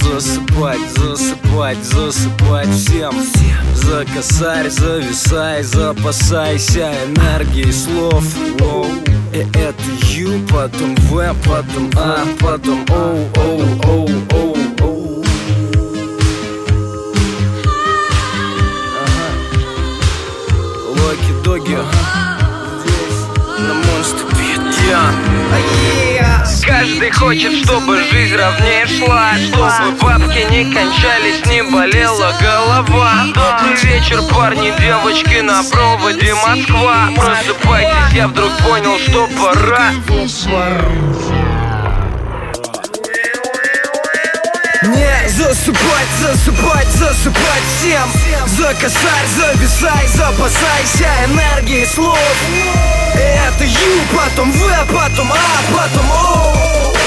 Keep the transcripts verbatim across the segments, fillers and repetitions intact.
засыпать, засыпать, засыпать всем. За косарь зависай, запасайся энергией слов. Воу. И это Ю, потом В, потом А, потом Оу, оу, оу, оу, оу. Ага. Локи-доги. На Монстр Бит. Каждый хочет, чтобы жизнь ровнее шла, чтобы бабки не кончались, не болела голова. Добрый вечер, парни, девочки, на проводе Москва. Просыпайтесь, я вдруг понял, что пора. Не засыпать, засыпать, засыпать всем. За косарь зависай, запасайся энергией слов. И это Ю, потом В, потом А, потом О.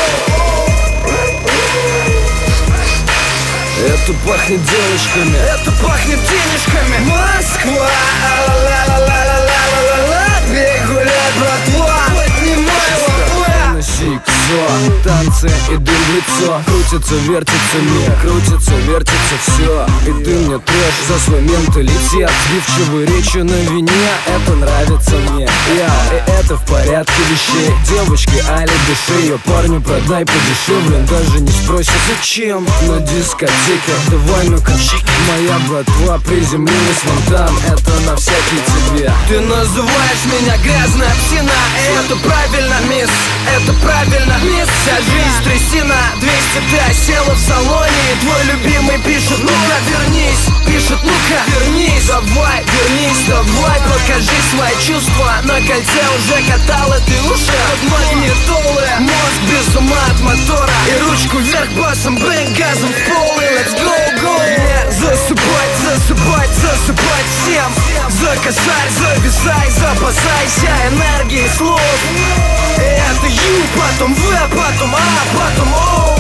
Это пахнет девочками, это пахнет денежками. Москва, ла-ла-ла-ла-ла-ла-ла-ла. Бей, гуляй, братва, поднимай лапы. Танцы и дым в лицо. Крутится, вертится мир, крутится, вертится все. И ты мне трэш за свой менталитет. Сбивчивые речи на вине, это нравится мне. Я, и это в порядке вещей. Девочки, али души, ее парню продай подешевле. Даже не спросит, зачем на дискотеке. Давай ну-ка, моя братва приземлилась вон там. Это на всякий тебе. Ты называешь меня грязная псина, и это правильно, мисс, это правильно, мисс. Вся жизнь трясина, двести ты осела в салоне. И твой любимый пишет, ну-ка вернись, пишет, ну-ка вернись. Давай, вернись, давай, покажи свои чувства. На кольце уже катала ты уши от магнитолы. Мозг без ума от мотора. И ручку вверх басом, бэнг, газом в пол. И let's go, go. Не засыпать, засыпать, засыпать всем. За косарь зависай, запасайся энергией слов. И это Ю, потом В, потом А, потом О.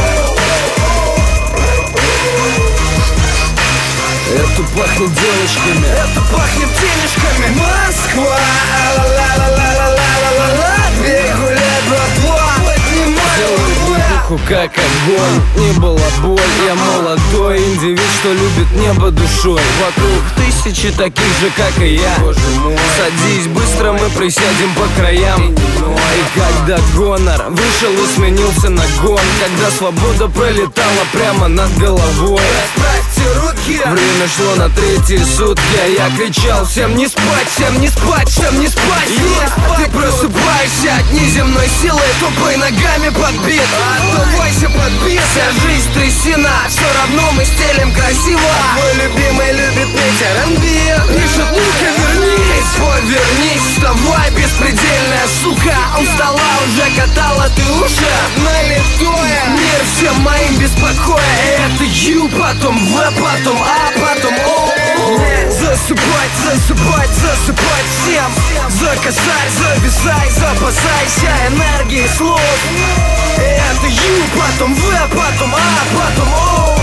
Это пахнет девочками, это пахнет денежками. Москва, ла-ла-ла-ла-ла-ла-ла-ла. Бей, гуляй, братва, поднимай лапы. Как огонь, не было боль. Я молодой индивид, что любит небо душой. Вокруг тысячи таких же, как и я. Боже мой. Садись, быстро мы присядем по краям. И когда гонор вышел и сменился на гон, когда свобода пролетала прямо над головой. Расправьте руки. Время шло на третьи сутки, а я кричал: всем не спать, всем не спать, всем не спать. Yeah. Ты просыпаешься от неземной силы, тупой ногами подбит. Отдувайся, подбит. Вся жизнь трясина, все равно мы стелим красиво. Твой любимый любит петь ар энд би. Пишет, ну-ка вернись, повернись, вставай, беспредельная сука. У стола уже катала ты уши налитое. Мир всем моим беспокоя. Это Ю, потом В, потом А, потом О. Засыпать, засыпать, засыпать всем. За косарь зависай, запасайся энергией слов. И это Ю, потом В, потом А, потом О.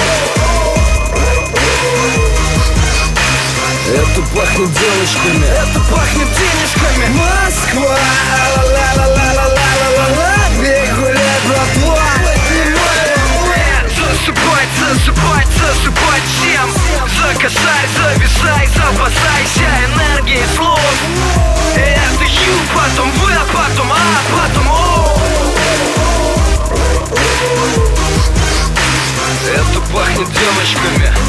Это пахнет девочками, это пахнет денежками. Москва, ла-ла-ла-ла-ла-ла-ла-ла. Бей, гуляй, братва, поднимай лапы. Засыпать, засыпать, засыпать всем. За косарь зависай, запасайся энергией слов. И это Ю, потом В, потом А, потом О. Это пахнет девочками.